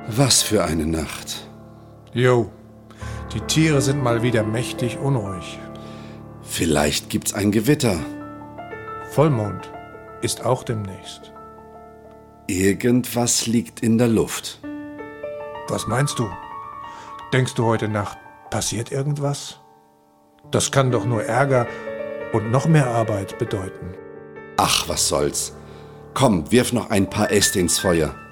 Was für eine Nacht. Jo, die Tiere sind mal wieder mächtig unruhig. Vielleicht gibt's ein Gewitter. Vollmond ist auch demnächst. Irgendwas liegt in der Luft. Was meinst du? Denkst du, heute Nacht passiert irgendwas? Das kann doch nur Ärger und noch mehr Arbeit bedeuten. Ach, was soll's. Komm, wirf noch ein paar Äste ins Feuer.